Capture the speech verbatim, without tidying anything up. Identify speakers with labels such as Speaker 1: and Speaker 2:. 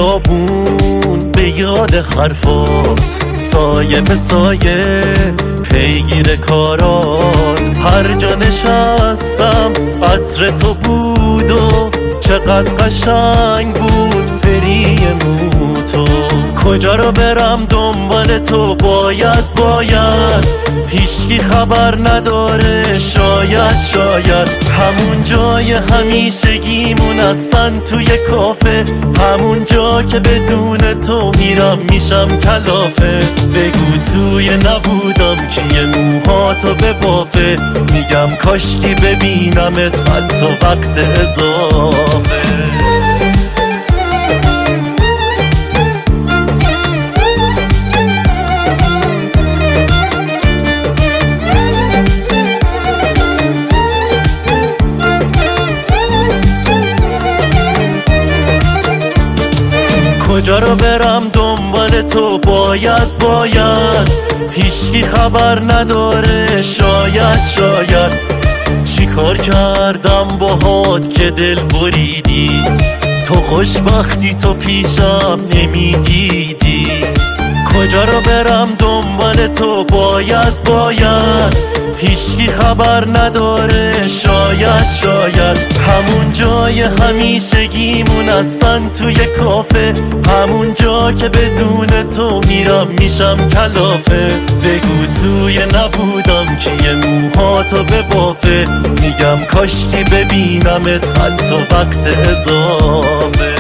Speaker 1: بیابون به یاد حرفات، سایه به سایه پیگیر کارات. هر جا نشستم عطر تو بود و چقدر قشنگ بود فری مو تو. کجا رو برم دنبال تو، باید باید هیچکی خبر نداره. شاید شاید همون جای همیشگیمون هستن توی کافه، همون جا که بدون تو میرم میشم کلافه. بگو توی نبودم کیه موهاتو به بافه، میگم کاشکی ببینمت حتی وقت اضافه. کجا رو برم دنبال تو، باید باید هیچکی خبر نداره. شاید شاید چی کار کردم باهات که دل بریدی، تو خوشبختی تو پیشم نمیدیدی. کجا رو برم دنبال تو، باید باید هیچکی خبر نداره. شاید شاید همون جای همیشگیمون هستن توی کافه، همون جا که بدون تو میرم میشم کلافه. بگو توی نبودم کیه موهاتو به بافه، میگم کاشکی ببینمت حتی وقت اضافه.